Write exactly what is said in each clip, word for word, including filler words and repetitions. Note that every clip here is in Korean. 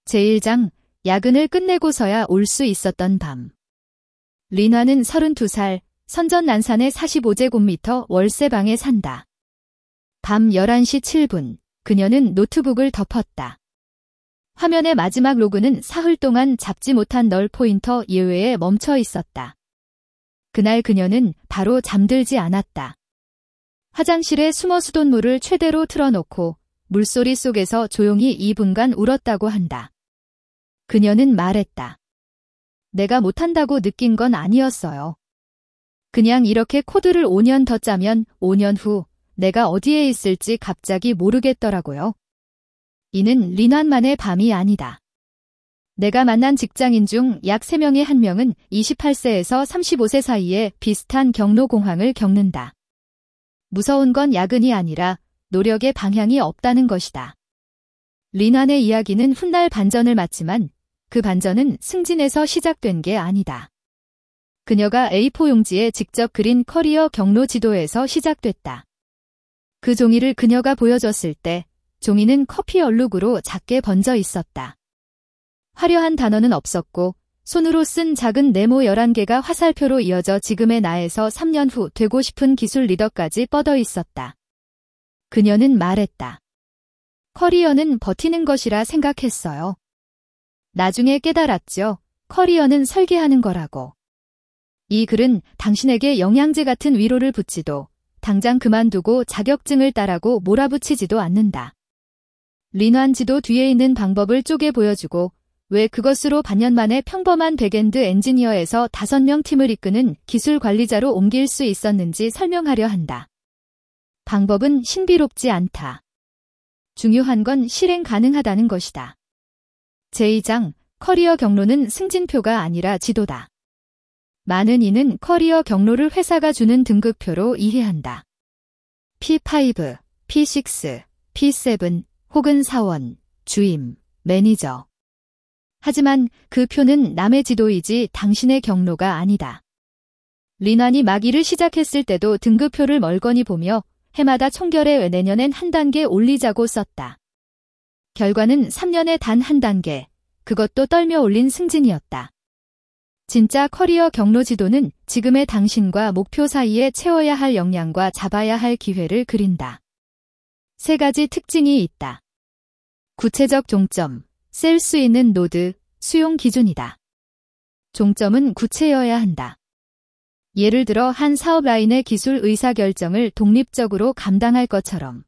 제일 장, 야근을 끝내고서야 올 수 있었던 밤. 린화는 서른두 살, 선전난산의 사십오 제곱미터 월세방에 산다. 밤 열한 시 칠 분, 그녀는 노트북을 덮었다. 화면의 마지막 로그는 사흘 동안 잡지 못한 널 포인터 예외에 멈춰 있었다. 그날 그녀는 바로 잠들지 않았다. 화장실에 숨어 수돗물을 최대로 틀어놓고 물소리 속에서 조용히 이 분간 울었다고 한다. 그녀는 말했다. 내가 못한다고 느낀 건 아니었어요. 그냥 이렇게 코드를 오 년 더 짜면 오 년 후 내가 어디에 있을지 갑자기 모르겠더라고요. 이는 린환만의 밤이 아니다. 내가 만난 직장인 중 약 세 명의 한 명은 이십팔 세에서 삼십오 세 사이에 비슷한 경로 공황을 겪는다. 무서운 건 야근이 아니라 노력의 방향이 없다는 것이다. 린환의 이야기는 훗날 반전을 맞지만 그 반전은 승진에서 시작된 게 아니다. 그녀가 에이 사 용지에 직접 그린 커리어 경로 지도에서 시작됐다. 그 종이를 그녀가 보여줬을 때 종이는 커피 얼룩으로 작게 번져 있었다. 화려한 단어는 없었고 손으로 쓴 작은 네모 열한 개가 화살표로 이어져 지금의 나에서 삼 년 후 되고 싶은 기술 리더까지 뻗어 있었다. 그녀는 말했다. 커리어는 버티는 것이라 생각했어요. 나중에 깨달았죠. 커리어는 설계하는 거라고. 이 글은 당신에게 영양제 같은 위로를 붙지도 당장 그만두고 자격증을 따라고 몰아붙이지도 않는다. 린환 지도 뒤에 있는 방법을 쪼개 보여주고 왜 그것으로 반년 만에 평범한 백엔드 엔지니어에서 다섯 명 팀을 이끄는 기술 관리자로 옮길 수 있었는지 설명하려 한다. 방법은 신비롭지 않다. 중요한 건 실행 가능하다는 것이다. 제이 장, 커리어 경로는 승진표가 아니라 지도다. 많은 이는 커리어 경로를 회사가 주는 등급표로 이해한다. 피 오, 피 육, 피 칠, 혹은 사원, 주임, 매니저. 하지만 그 표는 남의 지도이지 당신의 경로가 아니다. 린환이 막 일을 시작했을 때도 등급표를 멀거니 보며 해마다 총결에 내년엔 한 단계 올리자고 썼다. 결과는 삼 년에 단 한 단계, 그것도 떨며 올린 승진이었다. 진짜 커리어 경로 지도는 지금의 당신과 목표 사이에 채워야 할 역량과 잡아야 할 기회를 그린다. 세 가지 특징이 있다. 구체적 종점, 셀 수 있는 노드, 수용 기준이다. 종점은 구체여야 한다. 예를 들어 한 사업 라인의 기술 의사결정을 독립적으로 감당할 것처럼.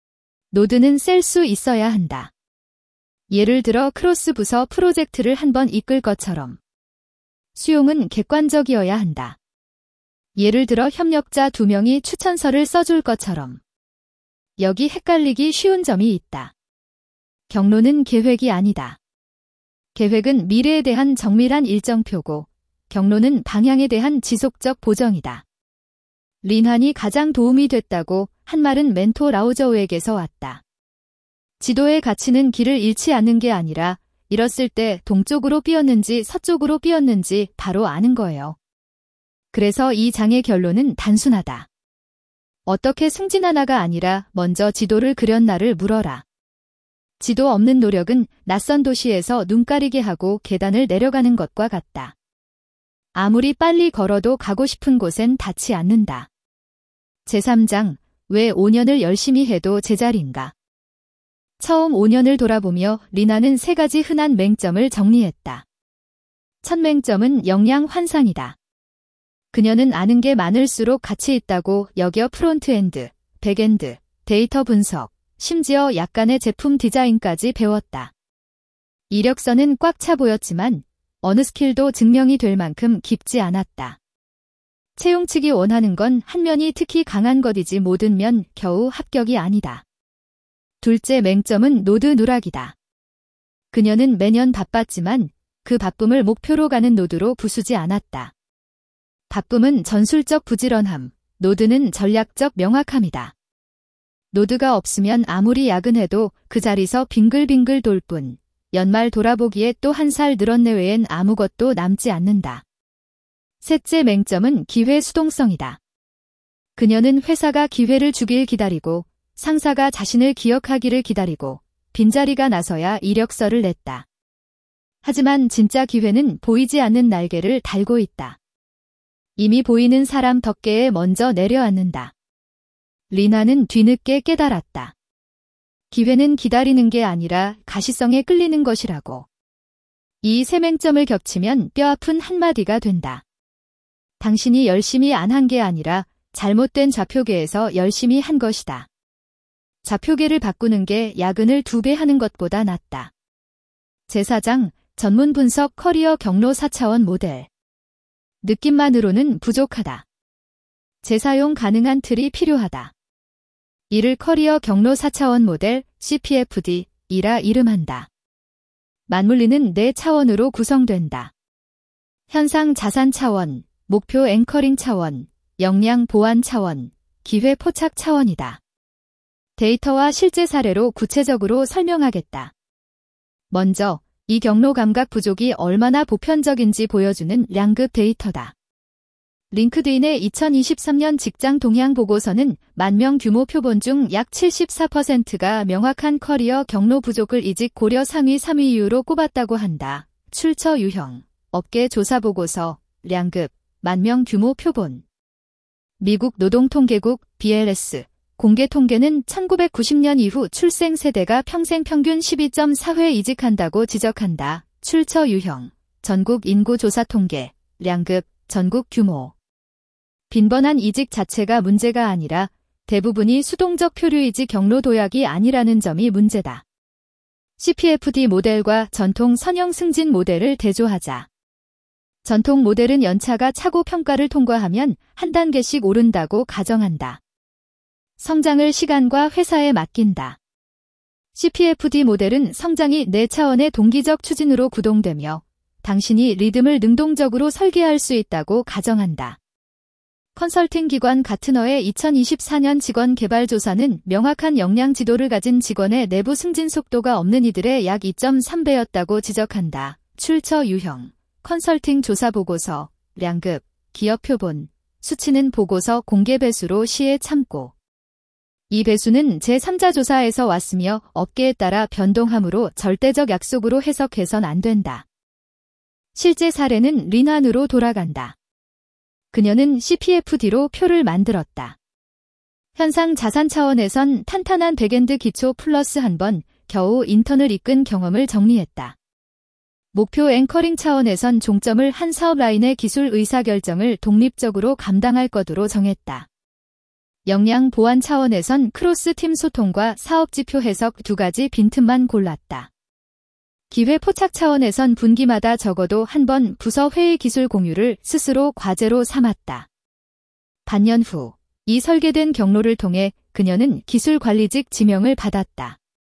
노드는 셀 수 있어야 한다. 예를 들어 크로스 부서 프로젝트를 한번 이끌 것처럼. 수용은 객관적이어야 한다. 예를 들어 협력자 두 명이 추천서를 써줄 것처럼. 여기 헷갈리기 쉬운 점이 있다. 경로는 계획이 아니다. 계획은 미래에 대한 정밀한 일정표고 경로는 방향에 대한 지속적 보정이다. 린환이 가장 도움이 됐다고 한 말은 멘토 라우저우에게서 왔다. 지도의 가치는 길을 잃지 않는 게 아니라 잃었을 때 동쪽으로 삐었는지 서쪽으로 삐었는지 바로 아는 거예요. 그래서 이 장의 결론은 단순하다. 어떻게 승진하나가 아니라 먼저 지도를 그렸나를 물어라. 지도 없는 노력은 낯선 도시에서 눈 가리게 하고 계단을 내려가는 것과 같다. 아무리 빨리 걸어도 가고 싶은 곳엔 닿지 않는다. 제삼 장, 왜 오 년을 열심히 해도 제자리인가? 처음 오 년을 돌아보며 린환은 세 가지 흔한 맹점을 정리했다. 첫 맹점은 역량 환상이다. 그녀는 아는 게 많을수록 가치 있다고 여겨 프론트엔드, 백엔드, 데이터 분석, 심지어 약간의 제품 디자인까지 배웠다. 이력서는 꽉 차 보였지만 어느 스킬도 증명이 될 만큼 깊지 않았다. 채용 측이 원하는 건 한 면이 특히 강한 것이지 모든 면 겨우 합격이 아니다. 둘째 맹점은 노드 누락이다. 그녀는 매년 바빴지만 그 바쁨을 목표로 가는 노드로 부수지 않았다. 바쁨은 전술적 부지런함, 노드는 전략적 명확함이다. 노드가 없으면 아무리 야근해도 그 자리서 빙글빙글 돌 뿐, 연말 돌아보기에 또 한 살 늘었네 외엔 아무것도 남지 않는다. 셋째 맹점은 기회 수동성이다. 그녀는 회사가 기회를 주길 기다리고 상사가 자신을 기억하기를 기다리고 빈자리가 나서야 이력서를 냈다. 하지만 진짜 기회는 보이지 않는 날개를 달고 있다. 이미 보이는 사람 덮개에 먼저 내려앉는다. 리나는 뒤늦게 깨달았다. 기회는 기다리는 게 아니라 가시성에 끌리는 것이라고. 이 세 맹점을 겹치면 뼈아픈 한마디가 된다. 당신이 열심히 안 한 게 아니라 잘못된 좌표계에서 열심히 한 것이다. 좌표계를 바꾸는 게 야근을 두 배 하는 것보다 낫다. 제사 장, 전문 분석 커리어 경로 사 차원 모델. 느낌만으로는 부족하다. 재사용 가능한 틀이 필요하다. 이를 커리어 경로 사 차원 모델 씨피에프디이라 이름한다. 맞물리는 네 차원으로 구성된다. 현상 자산 차원, 목표 앵커링 차원, 역량 보완 차원, 기회 포착 차원이다. 데이터와 실제 사례로 구체적으로 설명하겠다. 먼저 이 경로 감각 부족이 얼마나 보편적인지 보여주는 량급 데이터다. 링크드인의 이천이십삼 년 직장 동향 보고서는 만 명 규모 표본 중 약 칠십사 퍼센트가 명확한 커리어 경로 부족을 이직 고려 상위 삼 위 이유로 꼽았다고 한다. 출처 유형, 업계 조사 보고서, 량급, 만 명 규모 표본. 미국 노동통계국 비엘에스 공개 통계는 천구백구십 년 이후 출생 세대가 평생 평균 십이 점 사 회 이직한다고 지적한다. 출처 유형, 전국 인구 조사 통계, 량급, 전국 규모. 빈번한 이직 자체가 문제가 아니라 대부분이 수동적 표류 이직 경로 도약이 아니라는 점이 문제다. 씨피에프디 모델과 전통 선형 승진 모델을 대조하자. 전통 모델은 연차가 차고 평가를 통과하면 한 단계씩 오른다고 가정한다. 성장을 시간과 회사에 맡긴다. 씨피에프디 모델은 성장이 네 차원의 동기적 추진으로 구동되며 당신이 리듬을 능동적으로 설계할 수 있다고 가정한다. 컨설팅 기관 가트너의 이천이십사 년 직원 개발 조사는 명확한 역량 지도를 가진 직원의 내부 승진 속도가 없는 이들의 약 이 점 삼 배였다고 지적한다. 출처 유형, 컨설팅 조사 보고서, 량급, 기업 표본, 수치는 보고서 공개 배수로 시에 참고. 이 배수는 제삼 자 조사에서 왔으며 업계에 따라 변동하므로 절대적 약속으로 해석해선 안 된다. 실제 사례는 리난으로 돌아간다. 그녀는 씨피에프디로 표를 만들었다. 현상 자산 차원에선 탄탄한 백엔드 기초 플러스 한 번 겨우 인턴을 이끈 경험을 정리했다. 목표 앵커링 차원에선 종점을 한 사업 라인의 기술 의사결정을 독립적으로 감당할 것으로 정했다. 역량 보완 차원에선 크로스 팀 소통과 사업 지표 해석 두 가지 빈틈만 골랐다. 기회 포착 차원에선 분기마다 적어도 한 번 부서 회의 기술 공유를 스스로 과제로 삼았다. 반년 후, 이 설계된 경로를 통해 그녀는 기술 관리직 지명을 받았다.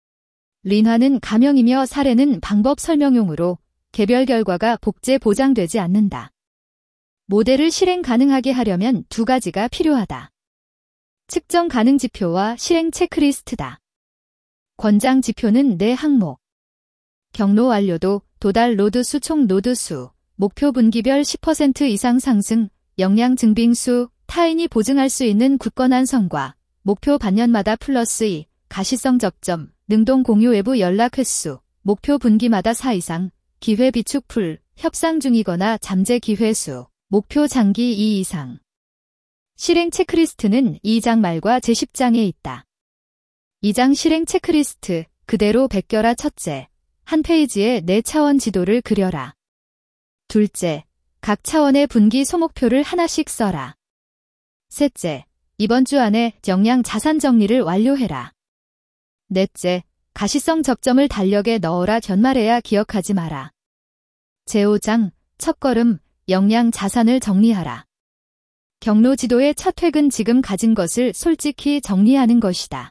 린화는 가명이며 사례는 방법 설명용으로 개별 결과가 복제 보장되지 않는다. 모델을 실행 가능하게 하려면 두 가지가 필요하다. 측정 가능 지표와 실행 체크리스트다. 권장 지표는 네 항목. 경로 완료도, 도달 노드 수 총 노드 수, 목표 분기별 십 퍼센트 이상 상승, 역량 증빙 수, 타인이 보증할 수 있는 굳건한 성과, 목표 반년마다 플러스 이, 가시성 접점, 능동 공유 외부 연락 횟수, 목표 분기마다 사 이상, 기회 비축 풀, 협상 중이거나 잠재 기회 수, 목표 장기 이 이상. 실행 체크리스트는 이 장 말과 제십 장에 있다. 이 장 실행 체크리스트, 그대로 베껴라. 첫째, 한 페이지에 네 차원 지도를 그려라. 둘째, 각 차원의 분기 소목표를 하나씩 써라. 셋째, 이번 주 안에 역량 자산 정리를 완료해라. 넷째, 가시성 접점을 달력에 넣어라. 연말에야 기억하지 마라. 제오 장, 첫걸음, 역량 자산을 정리하라. 경로 지도의 첫 획은 지금 가진 것을 솔직히 정리하는 것이다.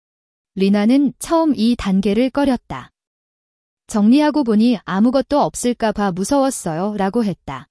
리나는 처음 이 단계를 꺼렸다. 정리하고 보니 아무것도 없을까 봐 무서웠어요. 라고 했다.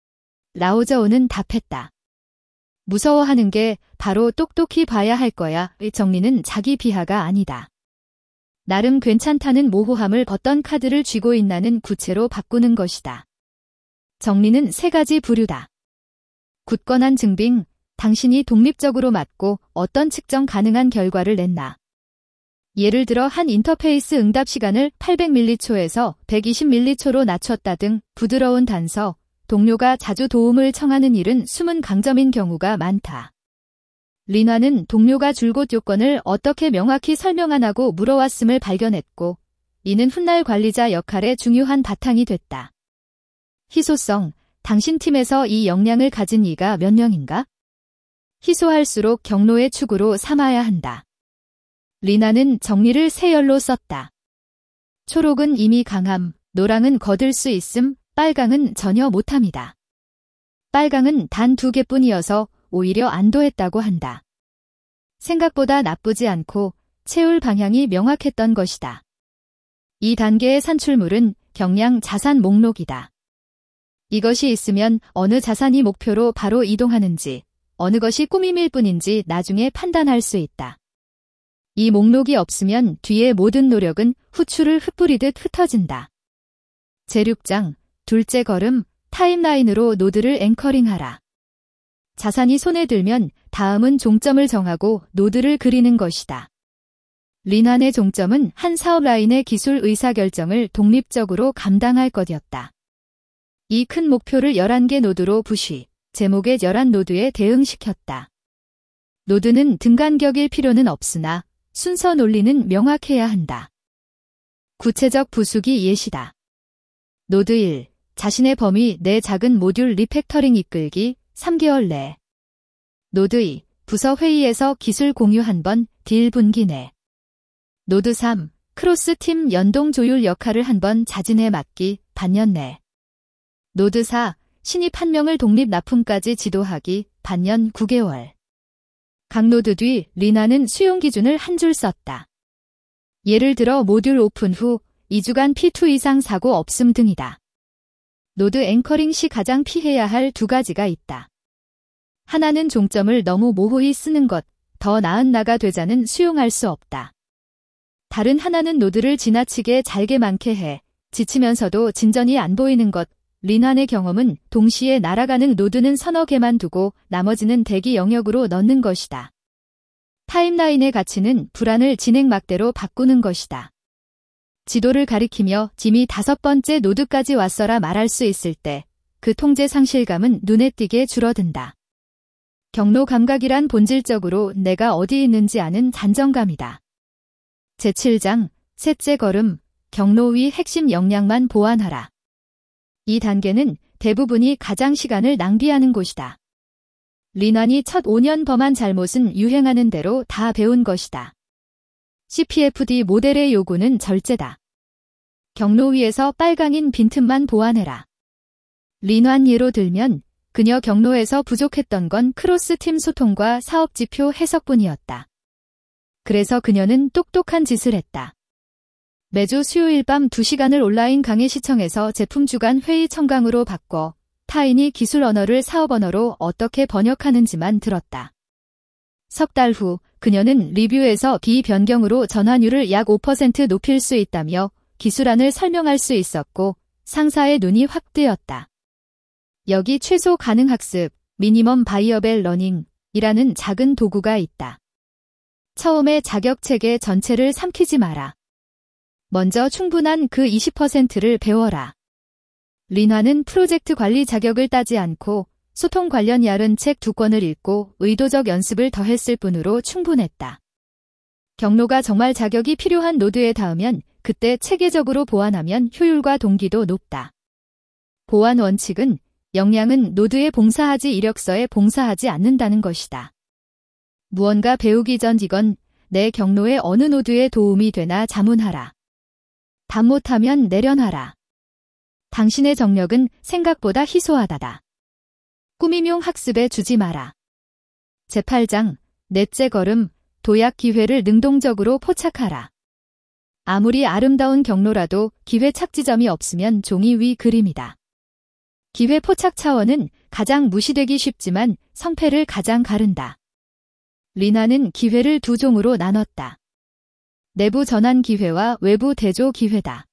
라오저우는 답했다. 무서워하는 게 바로 똑똑히 봐야 할 거야. 의 정리는 자기 비하가 아니다. 나름 괜찮다는 모호함을 어떤 카드를 쥐고 있나는 구체로 바꾸는 것이다. 정리는 세 가지 부류다. 굳건한 증빙, 당신이 독립적으로 맞고 어떤 측정 가능한 결과를 냈나. 예를 들어 한 인터페이스 응답 시간을 팔백 밀리초에서 백이십 밀리초로 낮췄다 등 부드러운 단서, 동료가 자주 도움을 청하는 일은 숨은 강점인 경우가 많다. 리나는 동료가 줄곧 요건을 어떻게 명확히 설명 안 하고 물어왔음을 발견했고, 이는 훗날 관리자 역할의 중요한 바탕이 됐다. 희소성, 당신 팀에서 이 역량을 가진 이가 몇 명인가? 희소할수록 경로의 축으로 삼아야 한다. 리나는 정리를 세 열로 썼다. 초록은 이미 강함, 노랑은 거들 수 있음, 빨강은 전혀 못함이다. 빨강은 단 두 개뿐이어서 오히려 안도했다고 한다. 생각보다 나쁘지 않고 채울 방향이 명확했던 것이다. 이 단계의 산출물은 경량 자산 목록이다. 이것이 있으면 어느 자산이 목표로 바로 이동하는지, 어느 것이 꾸밈일 뿐인지 나중에 판단할 수 있다. 이 목록이 없으면 뒤의 모든 노력은 후추를 흩뿌리듯 흩어진다. 제육 장, 둘째 걸음, 타임라인으로 노드를 앵커링하라. 자산이 손에 들면 다음은 종점을 정하고 노드를 그리는 것이다. 리난의 종점은 한 사업 라인의 기술 의사결정을 독립적으로 감당할 것이었다. 이 큰 목표를 열한 개 노드로 부시, 제목의 열한 노드에 대응시켰다. 노드는 등간격일 필요는 없으나 순서 논리는 명확해야 한다. 구체적 부수기 예시다. 노드 일. 자신의 범위 내 작은 모듈 리팩터링 이끌기 삼 개월 내. 노드 이. 부서 회의에서 기술 공유 한 번 딜 분기 내. 노드 삼. 크로스 팀 연동 조율 역할을 한 번 자진해 맡기 반년 내. 노드 사. 신입 한 명을 독립 납품까지 지도하기 반년 구 개월. 각 노드 뒤 리나는 수용 기준을 한 줄 썼다. 예를 들어 모듈 오픈 후 이 주간 피 투 이상 사고 없음 등이다. 노드 앵커링 시 가장 피해야 할 두 가지가 있다. 하나는 종점을 너무 모호히 쓰는 것, 더 나은 나가 되자는 수용할 수 없다. 다른 하나는 노드를 지나치게 잘게 많게 해 지치면서도 진전이 안 보이는 것. 리난의 경험은 동시에 날아가는 노드는 서너 개만 두고 나머지는 대기 영역으로 넣는 것이다. 타임라인의 가치는 불안을 진행 막대로 바꾸는 것이다. 지도를 가리키며 짐이 다섯 번째 노드까지 왔어라 말할 수 있을 때 그 통제 상실감은 눈에 띄게 줄어든다. 경로 감각이란 본질적으로 내가 어디 있는지 아는 단정감이다. 제칠 장, 셋째 걸음, 경로 위 핵심 역량만 보완하라. 이 단계는 대부분이 가장 시간을 낭비하는 곳이다. 리난이 첫 오 년 범한 잘못은 유행하는 대로 다 배운 것이다. 씨피에프디 모델의 요구는 절제다. 경로 위에서 빨강인 빈틈만 보완해라. 리난 예로 들면 그녀 경로에서 부족했던 건 크로스팀 소통과 사업지표 해석뿐이었다. 그래서 그녀는 똑똑한 짓을 했다. 매주 수요일 밤 두 시간을 온라인 강의 시청에서 제품 주간 회의 청강으로 바꿔 타인이 기술 언어를 사업 언어로 어떻게 번역하는지만 들었다. 석 달 후 그녀는 리뷰에서 비변경으로 전환율을 약 오 퍼센트 높일 수 있다며 기술안을 설명할 수 있었고 상사의 눈이 확 뜨였다. 여기 최소 가능 학습, 미니멈 바이어벨 러닝이라는 작은 도구가 있다. 처음에 자격체계 전체를 삼키지 마라. 먼저 충분한 그 이십 퍼센트를 배워라. 리나는 프로젝트 관리 자격을 따지 않고 소통 관련 얇은 책 두 권을 읽고 의도적 연습을 더했을 뿐으로 충분했다. 경로가 정말 자격이 필요한 노드에 닿으면 그때 체계적으로 보완하면 효율과 동기도 높다. 보완 원칙은 역량은 노드에 봉사하지 이력서에 봉사하지 않는다는 것이다. 무언가 배우기 전 이건 내 경로의 어느 노드에 도움이 되나 자문하라. 답 못하면 내려놔라. 당신의 정력은 생각보다 희소하다다. 꾸밈용 학습에 주지 마라. 제팔 장, 넷째 걸음, 도약 기회를 능동적으로 포착하라. 아무리 아름다운 경로라도 기회 착지점이 없으면 종이 위 그림이다. 기회 포착 차원은 가장 무시되기 쉽지만 성패를 가장 가른다. 리나는 기회를 두 종으로 나눴다. 내부 전환 기회와 외부 대조 기회다.